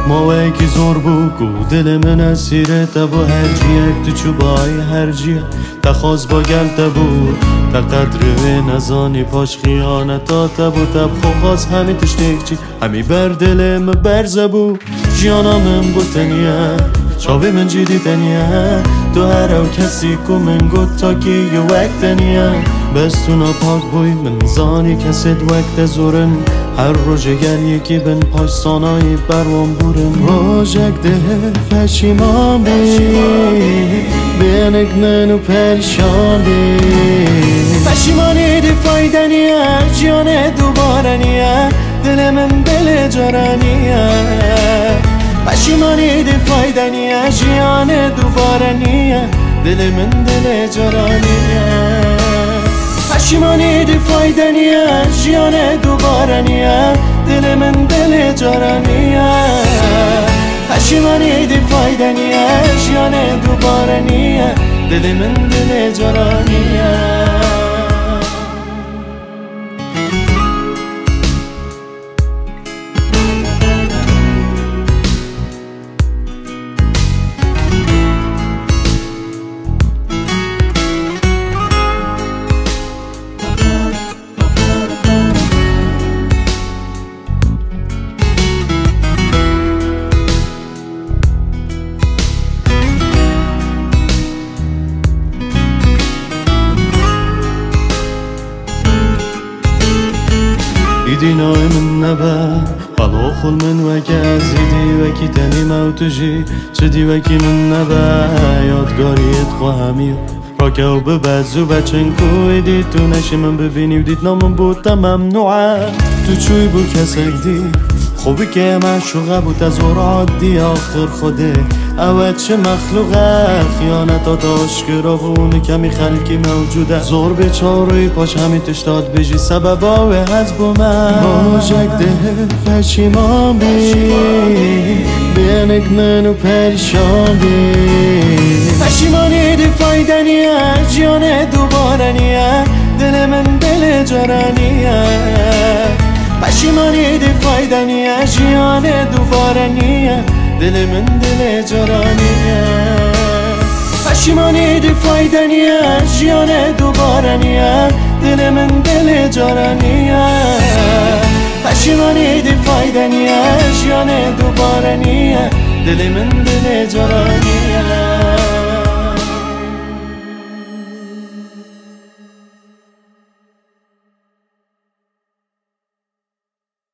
ما کی زور بگو دل من اسیر تبو هرچی یک تو چوبای هرچی تخواست با گل تبو تا قدر نزانی پاش خیانتا تبو تب خواست همی تشتیک چی همی بر دل من برزبو جیانا من بوتنیه چاوی من جیدی تنیه تو هر او کسی کو من گوت تا کی یه وقتنیه بس تو نپاک بوی من زانی کسید وقت زورن هر روز گر یکی بن پاشسانایی بروان بورن روزک ده پشیمان بی بینک منو پریشان بی پشیمانی دی فایده نیه جیان دوباره نیه دل من دل جارانیه پشیمانی دی فایده نیه جیان دوباره نیه دل من دل جارانیه پشیمانی دی فایده نیه جیان دوباره نیه دل من دل جارانیه پشیمانی دی فایده نیه جیان دوباره نیه دل من دل جارانیه ایدی نای من نبر حالا خل من وکی ازیدی وکی تنی موتجی چدی وکی من نبر یادگاریت خواهمی راکه و ببزو بچنکو ایدی تو نشی من ببینی و دید نامم بود ممنوعه تو چوی بو کسک دی خوبی که معشوقه بود از اور عادی آخر خوده اوت چه مخلوقه خیانتات آشکرا و اون کمی خلکی موجوده زور بیچاروی پاش همی تشتاد بجی سببا و حزب من موجک ده پشیمان بی بینک منو پریشان بی پشیمانی دی فایده نیه جیان دوباره نیه دل من دل جارانیه پشیمانی دی فایده نیه جیان دوباره نیه دل من دل جارانیه پشیمانی دی فایده نیه جیان دوباره نیه دل من دل جارانیه پشیمانی دی فایده نیه جیان دوباره نیه دل من دل جارانیه